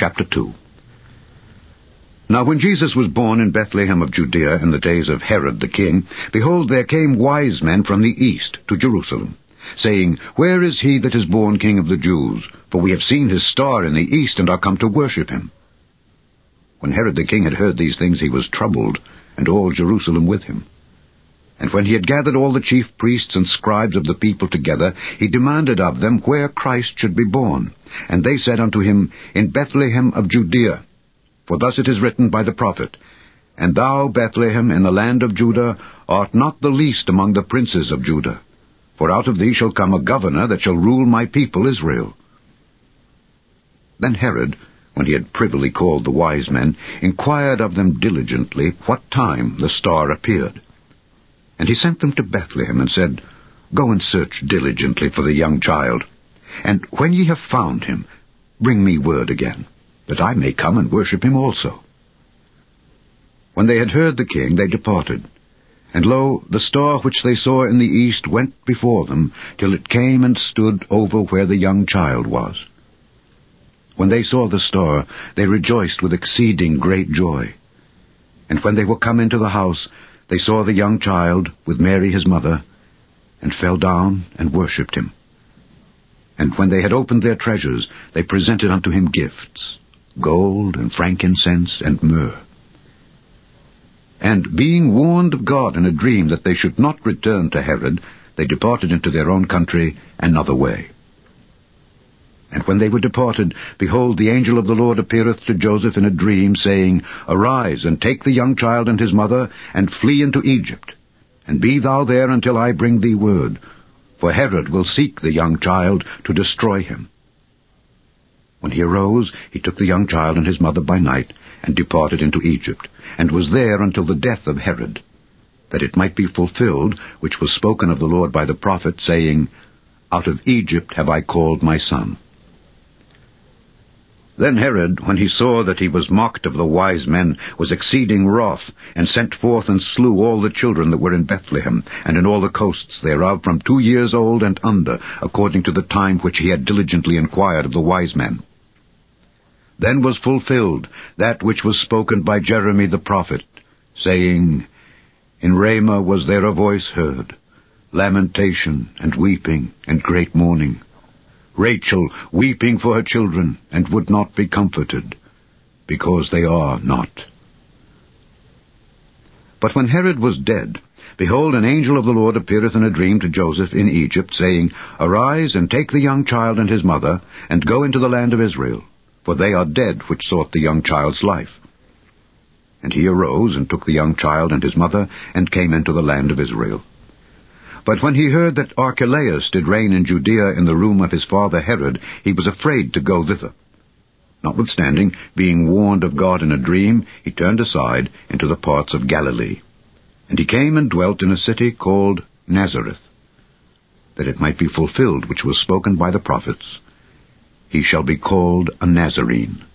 Chapter 2. Now when Jesus was born in Bethlehem of Judea in the days of Herod the king, behold, there came wise men from the east to Jerusalem, saying, Where is he that is born King of the Jews? For we have seen his star in the east, and are come to worship him. When Herod the king had heard these things, he was troubled, and all Jerusalem with him. And when he had gathered all the chief priests and scribes of the people together, he demanded of them where Christ should be born. And they said unto him, In Bethlehem of Judea. For thus it is written by the prophet, And thou, Bethlehem, in the land of Judah, art not the least among the princes of Judah. For out of thee shall come a governor that shall rule my people Israel. Then Herod, when he had privily called the wise men, inquired of them diligently what time the star appeared. And he sent them to Bethlehem, and said, Go and search diligently for the young child, and when ye have found him, bring me word again, that I may come and worship him also. When they had heard the king, they departed. And lo, the star which they saw in the east went before them, till it came and stood over where the young child was. When they saw the star, they rejoiced with exceeding great joy. And when they were come into the house, they saw the young child with Mary his mother, and fell down and worshipped him. And when they had opened their treasures, they presented unto him gifts, gold and frankincense and myrrh. And being warned of God in a dream that they should not return to Herod, they departed into their own country another way. And when they were departed, behold, the angel of the Lord appeareth to Joseph in a dream, saying, Arise, and take the young child and his mother, and flee into Egypt, and be thou there until I bring thee word, for Herod will seek the young child to destroy him. When he arose, he took the young child and his mother by night, and departed into Egypt, and was there until the death of Herod, that it might be fulfilled, which was spoken of the Lord by the prophet, saying, Out of Egypt have I called my son. Then Herod, when he saw that he was mocked of the wise men, was exceeding wroth, and sent forth and slew all the children that were in Bethlehem, and in all the coasts thereof, from 2 years old and under, according to the time which he had diligently inquired of the wise men. Then was fulfilled that which was spoken by Jeremy the prophet, saying, In Ramah was there a voice heard, lamentation and weeping and great mourning, Rachel weeping for her children, and would not be comforted, because they are not. But when Herod was dead, behold, an angel of the Lord appeareth in a dream to Joseph in Egypt, saying, Arise, and take the young child and his mother, and go into the land of Israel, for they are dead which sought the young child's life. And he arose, and took the young child and his mother, and came into the land of Israel. But when he heard that Archelaus did reign in Judea in the room of his father Herod, he was afraid to go thither. Notwithstanding, being warned of God in a dream, he turned aside into the parts of Galilee. And he came and dwelt in a city called Nazareth, that it might be fulfilled which was spoken by the prophets, He shall be called a Nazarene.